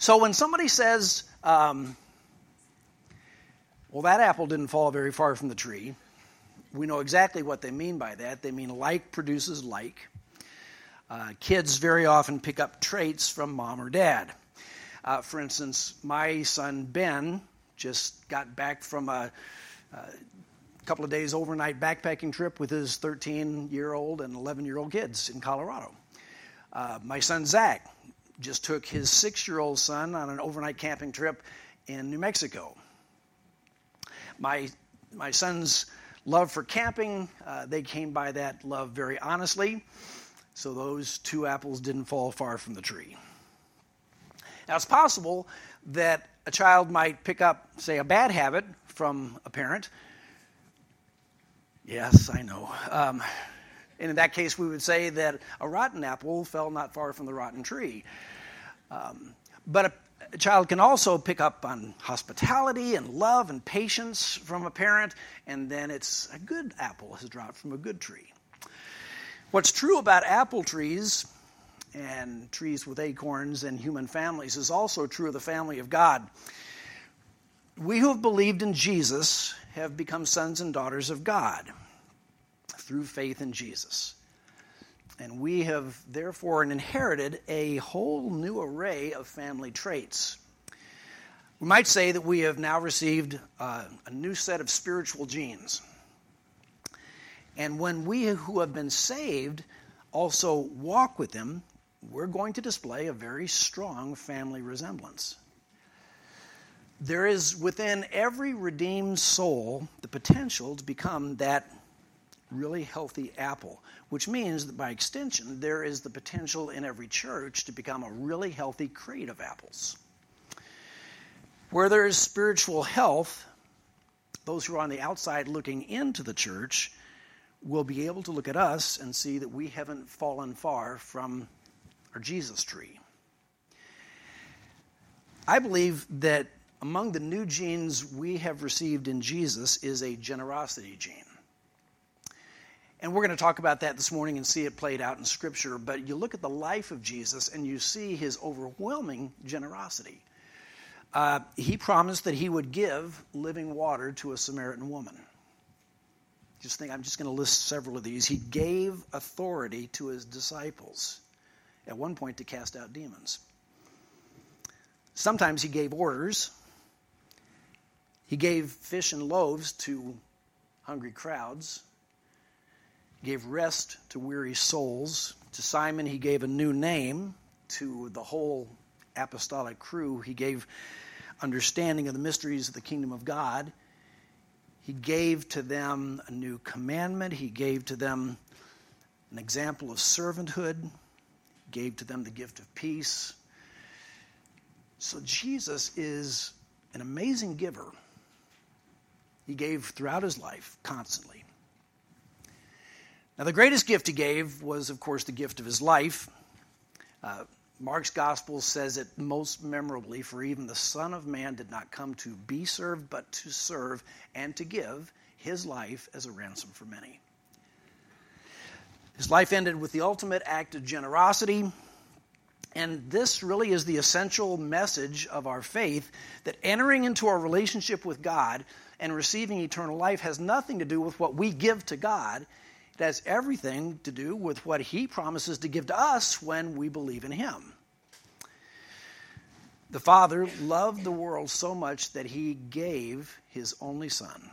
So when somebody says, well, that apple didn't fall very far from the tree, we know exactly what they mean by that. They mean like produces like. Kids very often pick up traits from mom or dad. For instance, my son Ben just got back from a couple of days overnight backpacking trip with his 13-year-old and 11-year-old kids in Colorado. My son Zach just took his 6-year-old son on an overnight camping trip in New Mexico. My son's love for camping, they came by that love very honestly, so those two apples didn't fall far from the tree. Now, it's possible that a child might pick up, say, a bad habit from a parent. Yes, I know. And in that case, we would say that a rotten apple fell not far from the rotten tree. But a child can also pick up on hospitality and love and patience from a parent, and then it's a good apple has dropped from a good tree. What's true about apple trees and trees with acorns and human families is also true of the family of God. We who have believed in Jesus have become sons and daughters of God through faith in Jesus. And we have therefore inherited a whole new array of family traits. We might say that we have now received a new set of spiritual genes. And when we who have been saved also walk with Him, we're going to display a very strong family resemblance. There is within every redeemed soul the potential to become that really healthy apple, which means that by extension, there is the potential in every church to become a really healthy crate of apples. Where there is spiritual health, those who are on the outside looking into the church will be able to look at us and see that we haven't fallen far from our Jesus tree. I believe that among the new genes we have received in Jesus is a generosity gene. And we're going to talk about that this morning and see it played out in Scripture. But you look at the life of Jesus and you see His overwhelming generosity. He promised that He would give living water to a Samaritan woman. Just think, I'm just going to list several of these. He gave authority to His disciples at one point to cast out demons. Sometimes He gave orders. He gave fish and loaves to hungry crowds. He gave rest to weary souls. To Simon, He gave a new name. To the whole apostolic crew, He gave understanding of the mysteries of the kingdom of God. He gave to them a new commandment. He gave to them an example of servanthood. He gave to them the gift of peace. So Jesus is an amazing giver. He gave throughout His life, constantly. Now, the greatest gift He gave was, of course, the gift of His life. Mark's gospel says it most memorably, for even the Son of Man did not come to be served, but to serve and to give His life as a ransom for many. His life ended with the ultimate act of generosity, and this really is the essential message of our faith, that entering into our relationship with God and receiving eternal life has nothing to do with what we give to God. It has everything to do with what He promises to give to us when we believe in Him. The Father loved the world so much that He gave His only Son.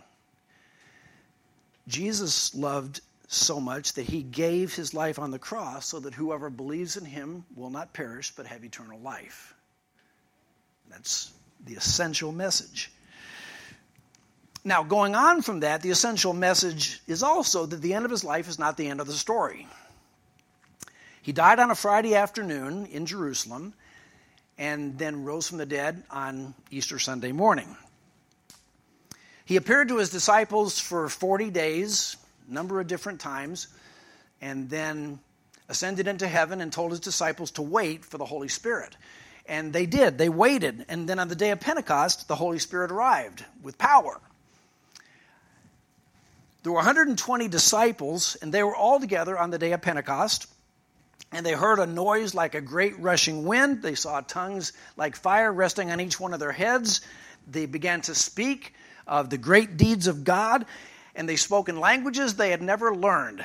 Jesus loved so much that He gave His life on the cross so that whoever believes in Him will not perish but have eternal life. That's the essential message. Now, going on from that, the essential message is also that the end of His life is not the end of the story. He died on a Friday afternoon in Jerusalem and then rose from the dead on Easter Sunday morning. He appeared to His disciples for 40 days, a number of different times, and then ascended into heaven and told His disciples to wait for the Holy Spirit. And they did. They waited. And then on the day of Pentecost, the Holy Spirit arrived with power. There were 120 disciples, and they were all together on the day of Pentecost. And they heard a noise like a great rushing wind. They saw tongues like fire resting on each one of their heads. They began to speak of the great deeds of God, and they spoke in languages they had never learned.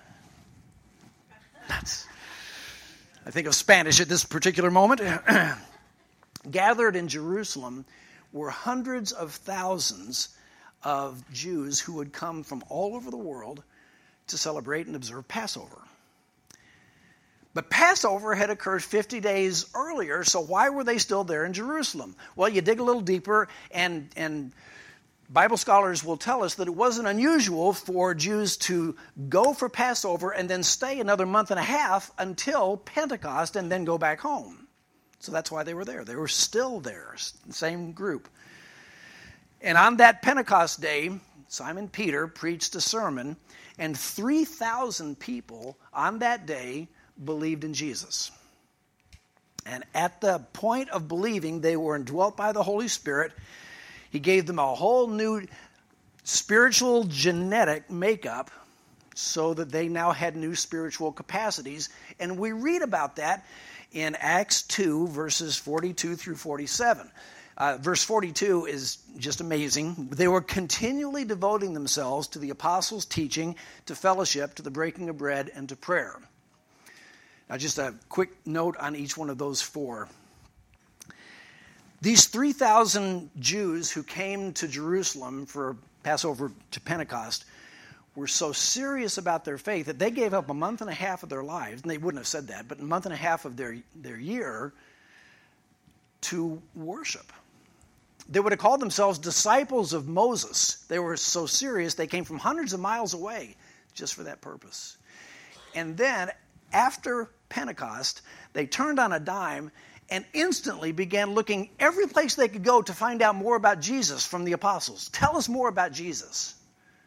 I think of Spanish at this particular moment. Gathered in Jerusalem were hundreds of thousands of Jews who had come from all over the world to celebrate and observe Passover. But Passover had occurred 50 days earlier, so why were they still there in Jerusalem? Well, you dig a little deeper, and Bible scholars will tell us that it wasn't unusual for Jews to go for Passover and then stay another month and a half until Pentecost and then go back home. So that's why they were there. They were still there, same group. And on that Pentecost day, Simon Peter preached a sermon, and 3,000 people on that day believed in Jesus. And at the point of believing, they were indwelt by the Holy Spirit. He gave them a whole new spiritual genetic makeup so that they now had new spiritual capacities. And we read about that in Acts 2, verses 42 through 47. Verse 42 is just amazing. They were continually devoting themselves to the apostles' teaching, to fellowship, to the breaking of bread, and to prayer. Now, just a quick note on each one of those four. These 3,000 Jews who came to Jerusalem for Passover to Pentecost were so serious about their faith that they gave up a month and a half of their lives, and they wouldn't have said that, but a month and a half of their year to worship. They would have called themselves disciples of Moses. They were so serious, they came from hundreds of miles away just for that purpose. And then, after Pentecost, they turned on a dime and instantly began looking every place they could go to find out more about Jesus from the apostles. Tell us more about Jesus.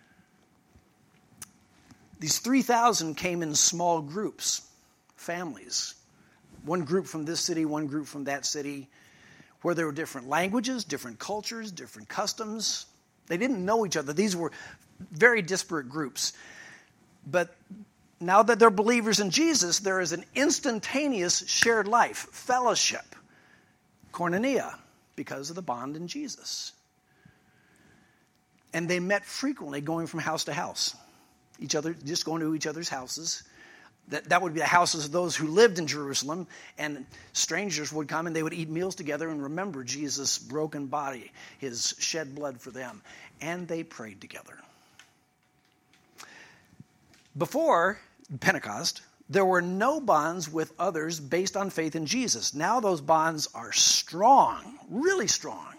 These 3,000 came in small groups, families. One group from this city, one group from that city, where there were different languages, different cultures, different customs. They didn't know each other. These were very disparate groups. But now that they're believers in Jesus, there is an instantaneous shared life, fellowship, koinonia, because of the bond in Jesus. And they met frequently, going from house to house. Each other, just going to each other's houses. That would be the houses of those who lived in Jerusalem, and strangers would come and they would eat meals together and remember Jesus' broken body, his shed blood for them. And they prayed together. Before Pentecost, there were no bonds with others based on faith in Jesus. Now those bonds are strong, really strong.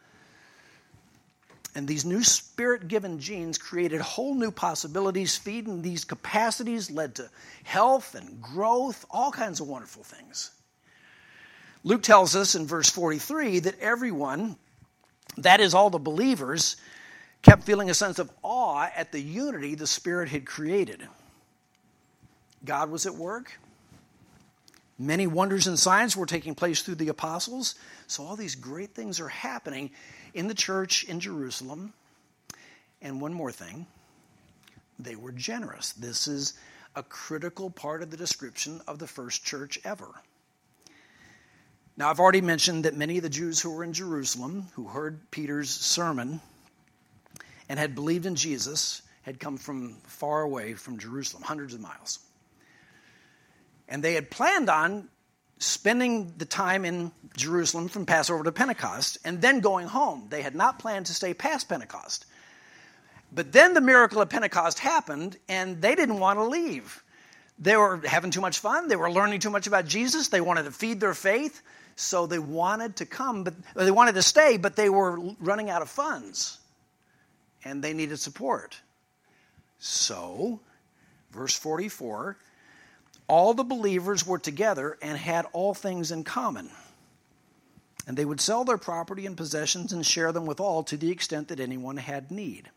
And these new spirit-given genes created whole new possibilities. Feeding these capacities led to health and growth, all kinds of wonderful things. Luke tells us in verse 43 that everyone, that is all the believers, kept feeling a sense of awe at the unity the Spirit had created. God was at work. Many wonders and signs were taking place through the apostles. So all these great things are happening in the church in Jerusalem. And one more thing, they were generous. This is a critical part of the description of the first church ever. Now, I've already mentioned that many of the Jews who were in Jerusalem, who heard Peter's sermon and had believed in Jesus, had come from far away from Jerusalem, hundreds of miles. And they had planned on spending the time in Jerusalem from Passover to Pentecost and then going home. They had not planned to stay past Pentecost. But then the miracle of Pentecost happened, and they didn't want to leave. They were having too much fun. They were learning too much about Jesus. They wanted to feed their faith, so they wanted to come, but they wanted to stay, but they were running out of funds, and they needed support. So, verse 44, all the believers were together and had all things in common. And they would sell their property and possessions and share them with all to the extent that anyone had need.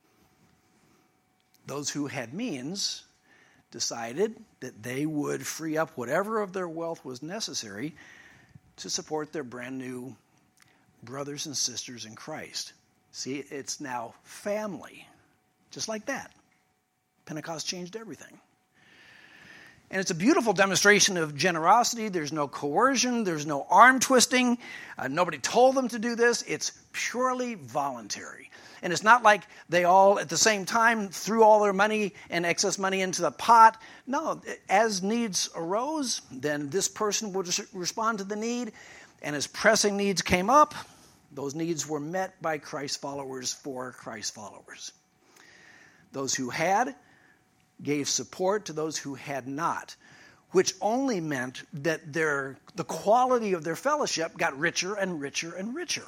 Those who had means decided that they would free up whatever of their wealth was necessary to support their brand new brothers and sisters in Christ. See, it's now family. Just like that. Pentecost changed everything. And it's a beautiful demonstration of generosity. There's no coercion. There's no arm twisting. Nobody told them to do this. It's purely voluntary. And it's not like they all at the same time threw all their money and excess money into the pot. No, as needs arose, then this person would respond to the need. And as pressing needs came up, those needs were met by Christ followers for Christ followers. Those who had gave support to those who had not, which only meant that the quality of their fellowship got richer and richer and richer.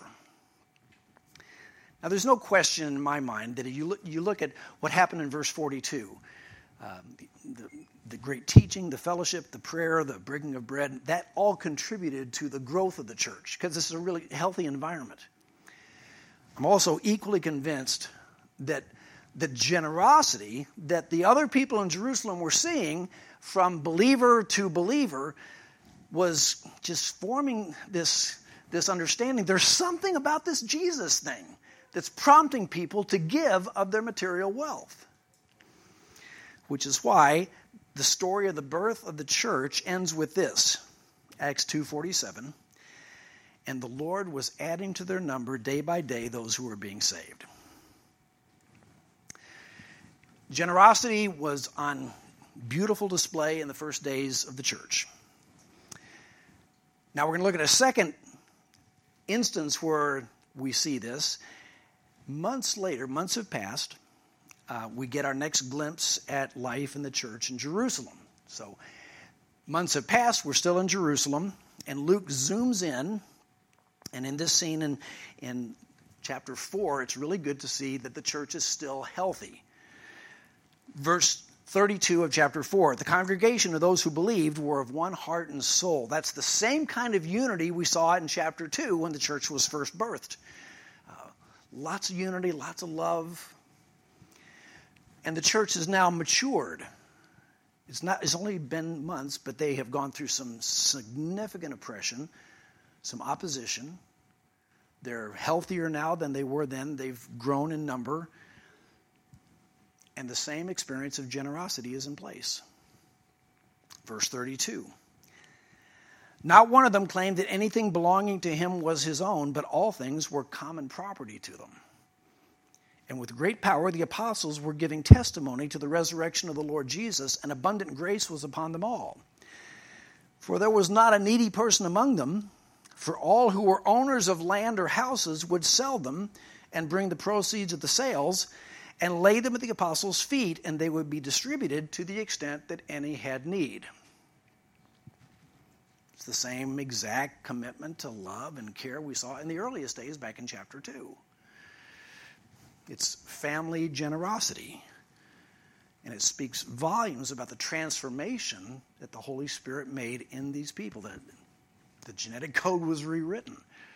Now, there's no question in my mind that if you look at what happened in verse 42, the great teaching, the fellowship, the prayer, the breaking of bread, that all contributed to the growth of the church because this is a really healthy environment. I'm also equally convinced that the generosity that the other people in Jerusalem were seeing from believer to believer was just forming this understanding. There's something about this Jesus thing that's prompting people to give of their material wealth. Which is why the story of the birth of the church ends with this, Acts 2:47, and the Lord was adding to their number day by day those who were being saved. Generosity was on beautiful display in the first days of the church. Now we're going to look at a second instance where we see this. Months later, months have passed, we get our next glimpse at life in the church in Jerusalem. So months have passed, we're still in Jerusalem, and Luke zooms in, and in this scene in chapter 4, it's really good to see that the church is still healthy. Verse 32 of chapter 4, the congregation of those who believed were of one heart and soul. That's the same kind of unity we saw in chapter 2 when the church was first birthed. Lots of unity, lots of love. And the church has now matured. It's only been months, but they have gone through some significant oppression, some opposition. They're healthier now than they were then. They've grown in number. And the same experience of generosity is in place. Verse 32. Not one of them claimed that anything belonging to him was his own, but all things were common property to them. And with great power the apostles were giving testimony to the resurrection of the Lord Jesus, and abundant grace was upon them all. For there was not a needy person among them, for all who were owners of land or houses would sell them and bring the proceeds of the sales and lay them at the apostles' feet, and they would be distributed to the extent that any had need. It's the same exact commitment to love and care we saw in the earliest days back in chapter 2. It's family generosity. And it speaks volumes about the transformation that the Holy Spirit made in these people. The genetic code was rewritten.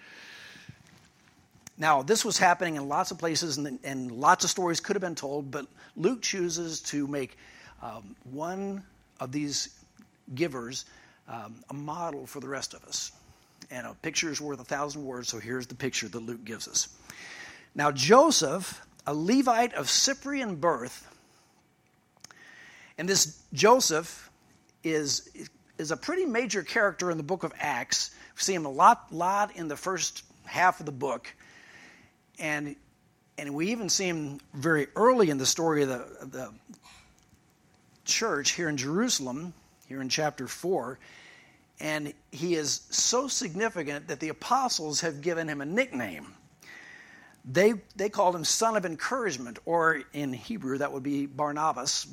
Now, this was happening in lots of places, and lots of stories could have been told, but Luke chooses to make one of these givers a model for the rest of us. And a picture is worth 1,000 words, so here's the picture that Luke gives us. Now, Joseph, a Levite of Cyprian birth, and this Joseph is a pretty major character in the book of Acts. We see him a lot in the first half of the book. And we even see him very early in the story of the church here in Jerusalem, here in chapter 4. And he is so significant that the apostles have given him a nickname. They called him Son of Encouragement, or in Hebrew that would be Barnabas,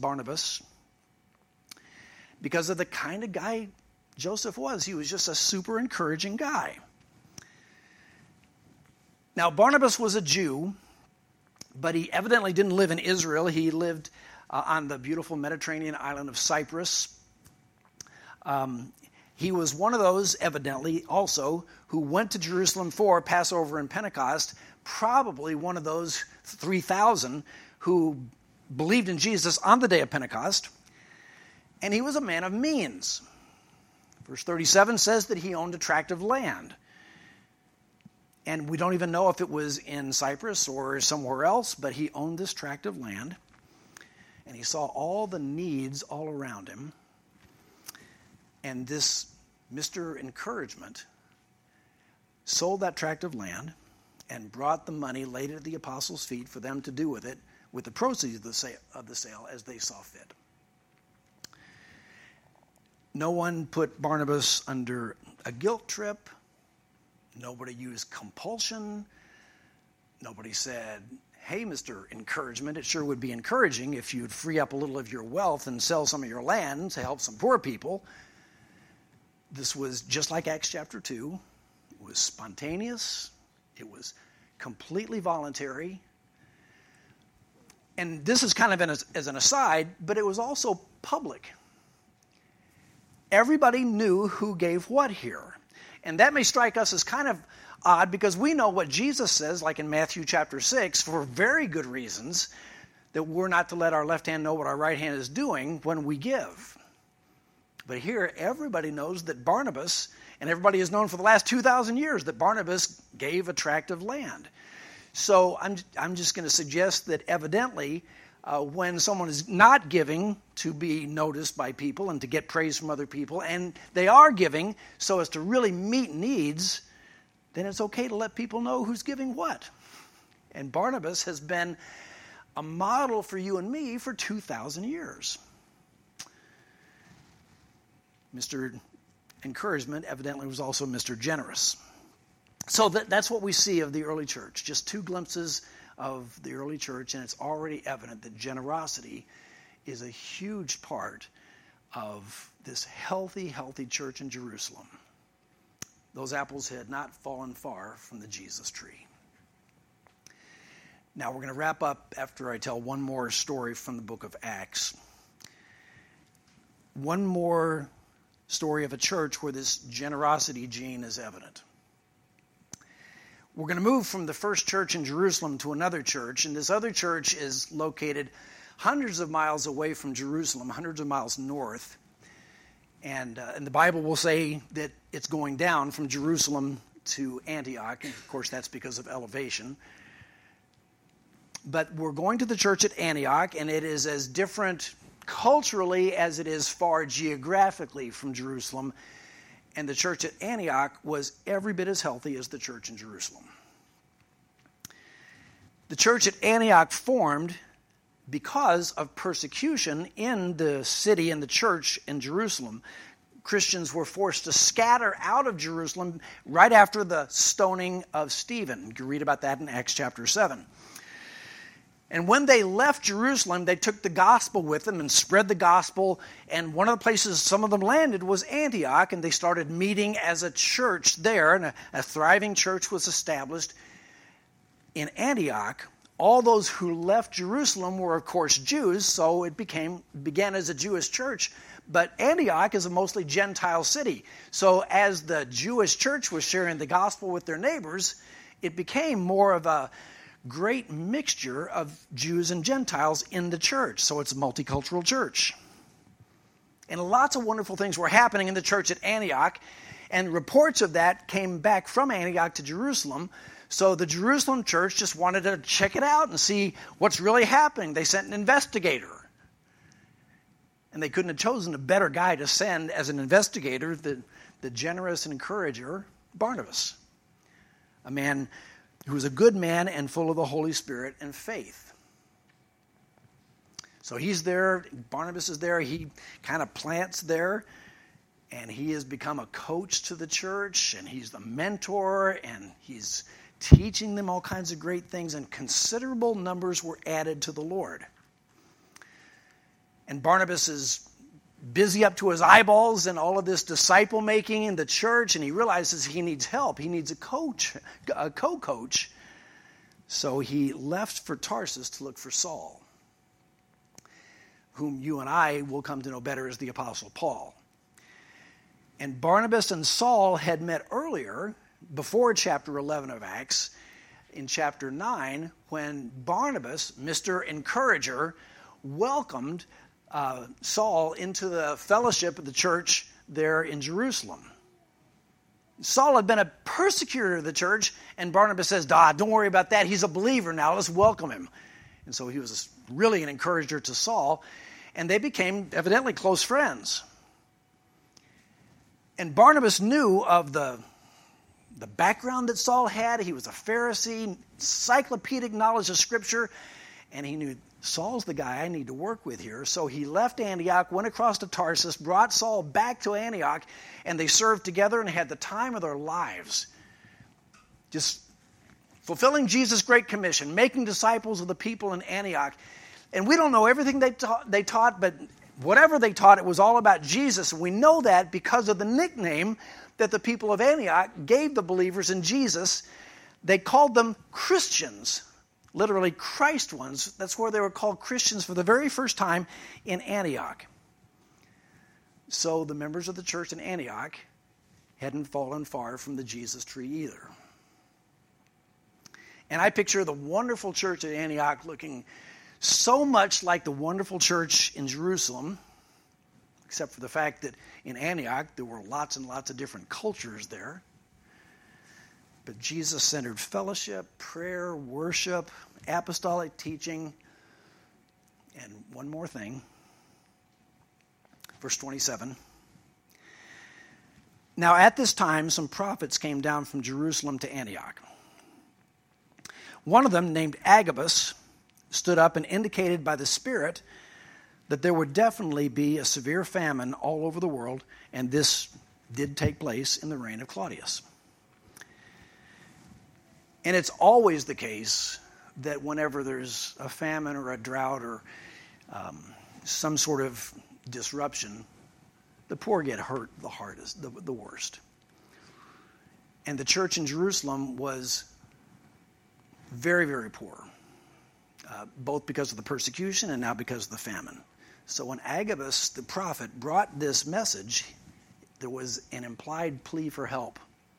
because of the kind of guy Joseph was. He was just a super encouraging guy. Now, Barnabas was a Jew, but he evidently didn't live in Israel. He lived on the beautiful Mediterranean island of Cyprus. He was one of those, evidently, also, who went to Jerusalem for Passover and Pentecost, probably one of those 3,000 who believed in Jesus on the day of Pentecost. And he was a man of means. Verse 37 says that he owned a tract of land. And we don't even know if it was in Cyprus or somewhere else, but he owned this tract of land. And he saw all the needs all around him. And this Mr. Encouragement sold that tract of land and brought the money, laid it at the apostles' feet for them to do with it, with the proceeds of the sale as they saw fit. No one put Barnabas under a guilt trip. Nobody used compulsion. Nobody said, hey, Mr. Encouragement, it sure would be encouraging if you'd free up a little of your wealth and sell some of your land to help some poor people. This was just like Acts chapter 2. It was spontaneous. It was completely voluntary. And this is kind of as an aside, but it was also public. Everybody knew who gave what here. And that may strike us as kind of odd because we know what Jesus says, like in Matthew chapter 6, for very good reasons, that we're not to let our left hand know what our right hand is doing when we give. But here, everybody knows that Barnabas, and everybody has known for the last 2,000 years that Barnabas gave a tract of land. So I'm just going to suggest that evidently, when someone is not giving to be noticed by people and to get praise from other people, and they are giving so as to really meet needs, then it's okay to let people know who's giving what. And Barnabas has been a model for you and me for 2,000 years. Mr. Encouragement evidently was also Mr. Generous. So that's what we see of the early church, just two glimpses of the early church, and it's already evident that generosity is a huge part of this healthy church in Jerusalem. Those apples had not fallen far from the Jesus tree. Now we're going to wrap up after I tell one more story from the book of Acts. One more story of a church where this generosity gene is evident. We're going to move from the first church in Jerusalem to another church, and this other church is located hundreds of miles away from Jerusalem, hundreds of miles north. And the Bible will say that it's going down from Jerusalem to Antioch, and of course that's because of elevation. But we're going to the church at Antioch, and it is as different culturally as it is far geographically from Jerusalem. And the church at Antioch was every bit as healthy as the church in Jerusalem. The church at Antioch formed because of persecution in the city and the church in Jerusalem. Christians were forced to scatter out of Jerusalem right after the stoning of Stephen. You can read about that in Acts chapter 7. And when they left Jerusalem, they took the gospel with them and spread the gospel. And one of the places some of them landed was Antioch, and they started meeting as a church there, and a thriving church was established in Antioch. All those who left Jerusalem were, of course, Jews, so it began as a Jewish church. But Antioch is a mostly Gentile city. So as the Jewish church was sharing the gospel with their neighbors, it became more of a great mixture of Jews and Gentiles in the church. So it's a multicultural church. And lots of wonderful things were happening in the church at Antioch. And reports of that came back from Antioch to Jerusalem. So the Jerusalem church just wanted to check it out and see what's really happening. They sent an investigator. And they couldn't have chosen a better guy to send as an investigator than the generous encourager, Barnabas. A man who was a good man and full of the Holy Spirit and faith. So he's there, Barnabas is there, he kind of plants there, and he has become a coach to the church, and he's the mentor, and he's teaching them all kinds of great things, and considerable numbers were added to the Lord. And Barnabas is busy up to his eyeballs in all of this disciple making in the church, and he realizes he needs help. He needs a co-coach. So he left for Tarsus to look for Saul, whom you and I will come to know better as the Apostle Paul. And Barnabas and Saul had met earlier, before chapter 11 of Acts, in chapter 9, when Barnabas, Mr. Encourager, welcomed Saul into the fellowship of the church there in Jerusalem. Saul had been a persecutor of the church, and Barnabas says, don't worry about that. He's a believer now. Let's welcome him. And so he was really an encourager to Saul, and they became evidently close friends. And Barnabas knew of the background that Saul had. He was a Pharisee, encyclopedic knowledge of Scripture, and he knew Saul's the guy I need to work with here. So he left Antioch, went across to Tarsus, brought Saul back to Antioch, and they served together and had the time of their lives. Just fulfilling Jesus' great commission, making disciples of the people in Antioch. And we don't know everything they taught, but whatever they taught, it was all about Jesus. And we know that because of the nickname that the people of Antioch gave the believers in Jesus. They called them Christians, literally Christ ones. That's where they were called Christians for the very first time in Antioch. So the members of the church in Antioch hadn't fallen far from the Jesus tree either. And I picture the wonderful church at Antioch looking so much like the wonderful church in Jerusalem, except for the fact that in Antioch there were lots and lots of different cultures there. But Jesus-centered fellowship, prayer, worship, apostolic teaching, and one more thing. Verse 27. Now at this time some prophets came down from Jerusalem to Antioch. One of them, named Agabus, stood up and indicated by the Spirit that there would definitely be a severe famine all over the world, and this did take place in the reign of Claudius. And it's always the case that whenever there's a famine or a drought or some sort of disruption, the poor get hurt the hardest, the worst. And the church in Jerusalem was very, very poor, both because of the persecution and now because of the famine. So when Agabus, the prophet, brought this message, there was an implied plea for help.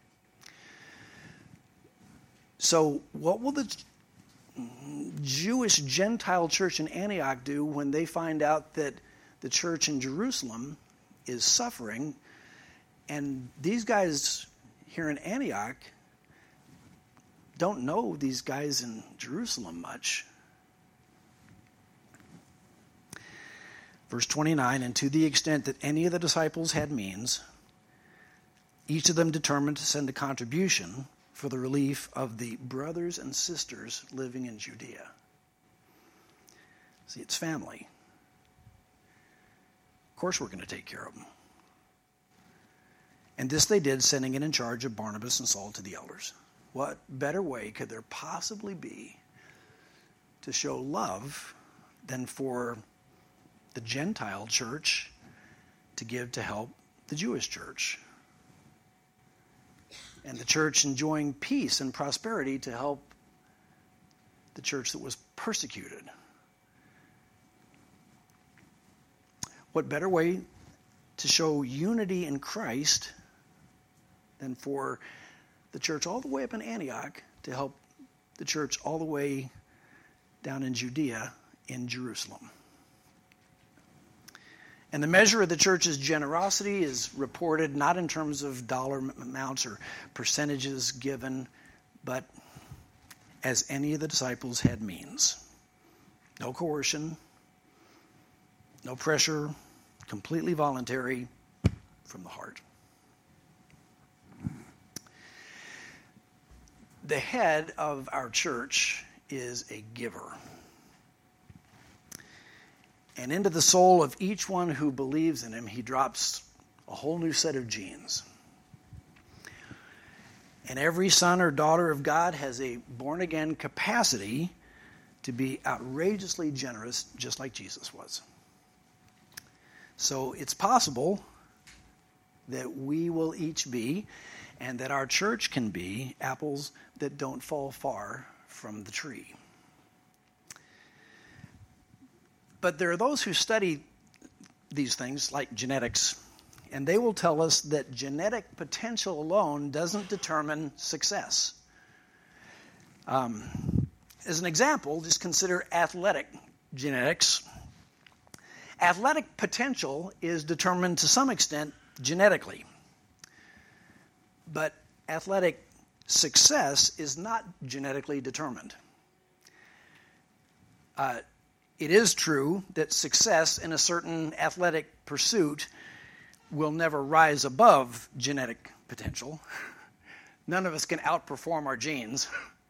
So what will the Jewish Gentile church in Antioch do when they find out that the church in Jerusalem is suffering, and these guys here in Antioch don't know these guys in Jerusalem much? Verse 29, and to the extent that any of the disciples had means, each of them determined to send a contribution for the relief of the brothers and sisters living in Judea. See, it's family. Of course we're going to take care of them. And this they did, sending it in charge of Barnabas and Saul to the elders. What better way could there possibly be to show love than for the Gentile church to give to help the Jewish church? And the church enjoying peace and prosperity to help the church that was persecuted. What better way to show unity in Christ than for the church all the way up in Antioch to help the church all the way down in Judea in Jerusalem? And the measure of the church's generosity is reported not in terms of dollar amounts or percentages given, but as any of the disciples had means. No coercion, no pressure, completely voluntary from the heart. The head of our church is a giver. And into the soul of each one who believes in him, he drops a whole new set of genes. And every son or daughter of God has a born-again capacity to be outrageously generous, just like Jesus was. So it's possible that we will each be, and that our church can be, apples that don't fall far from the tree. But there are those who study these things, like genetics, and they will tell us that genetic potential alone doesn't determine success. As an example, just consider athletic genetics. Athletic potential is determined to some extent genetically, but athletic success is not genetically determined. It is true that success in a certain athletic pursuit will never rise above genetic potential. None of us can outperform our genes.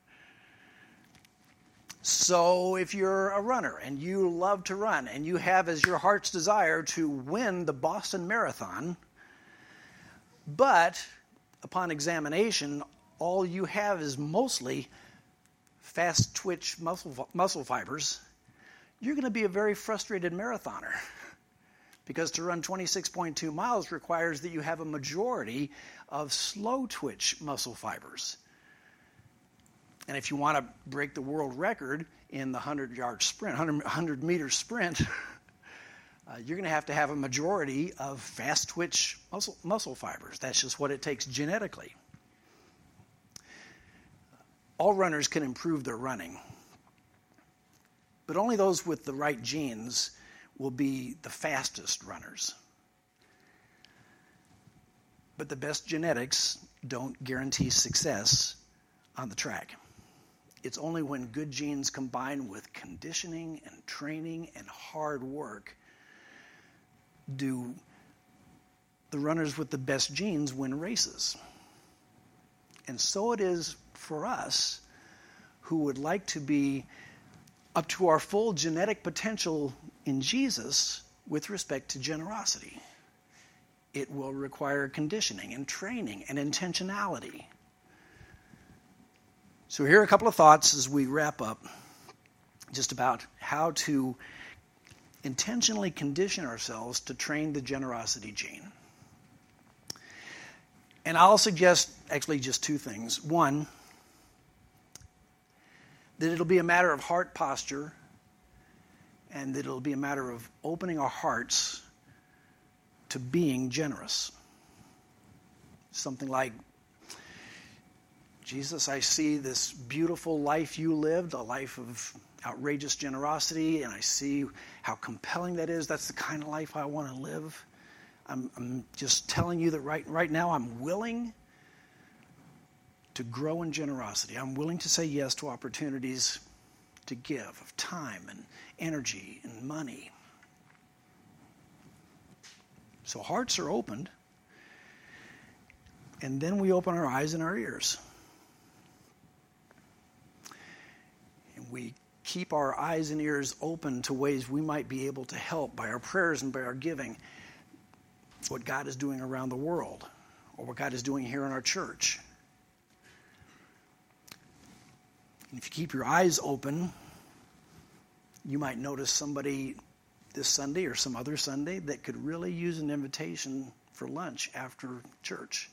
So if you're a runner and you love to run and you have as your heart's desire to win the Boston Marathon, but upon examination, all you have is mostly fast twitch muscle fibers, you're going to be a very frustrated marathoner. Because to run 26.2 miles requires that you have a majority of slow twitch muscle fibers. And if you want to break the world record in the 100-yard sprint, 100-meter sprint, you're going to have a majority of fast twitch muscle fibers. That's just what it takes genetically. All runners can improve their running, but only those with the right genes will be the fastest runners. But the best genetics don't guarantee success on the track. It's only when good genes combine with conditioning and training and hard work do the runners with the best genes win races. And so it is for us who would like to be up to our full genetic potential in Jesus with respect to generosity. It will require conditioning and training and intentionality. So here are a couple of thoughts as we wrap up just about how to intentionally condition ourselves to train the generosity gene. And I'll suggest actually just two things. One, that it'll be a matter of heart posture, and that it'll be a matter of opening our hearts to being generous. Something like, Jesus, I see this beautiful life you lived, a life of outrageous generosity, and I see how compelling that is. That's the kind of life I want to live. I'm just telling you that right now I'm willing to grow in generosity. I'm willing to say yes to opportunities to give of time and energy and money. So hearts are opened, and then we open our eyes and our ears. And we keep our eyes and ears open to ways we might be able to help by our prayers and by our giving what God is doing around the world or what God is doing here in our church. And if you keep your eyes open, you might notice somebody this Sunday or some other Sunday that could really use an invitation for lunch after church.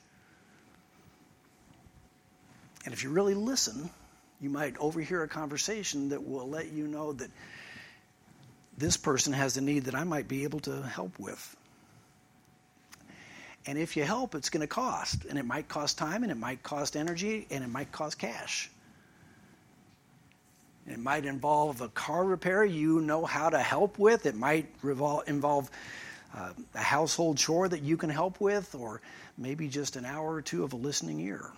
And if you really listen, you might overhear a conversation that will let you know that this person has a need that I might be able to help with. And if you help, it's going to cost. And it might cost time, and it might cost energy, and it might cost cash. It might involve a car repair you know how to help with. It might involve a household chore that you can help with, or maybe just an hour or two of a listening ear.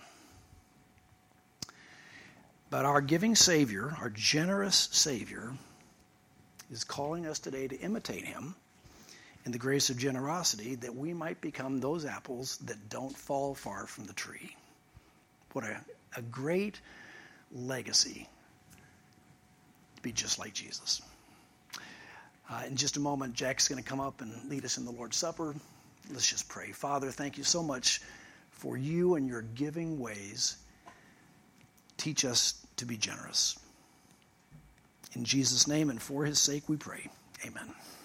But our giving Savior, our generous Savior, is calling us today to imitate him in the grace of generosity, that we might become those apples that don't fall far from the tree. What a great legacy to be just like Jesus. In just a moment, Jack's going to come up and lead us in the Lord's Supper. Let's just pray. Father, thank you so much for you and your giving ways. Teach us to be generous. In Jesus' name and for his sake we pray. Amen.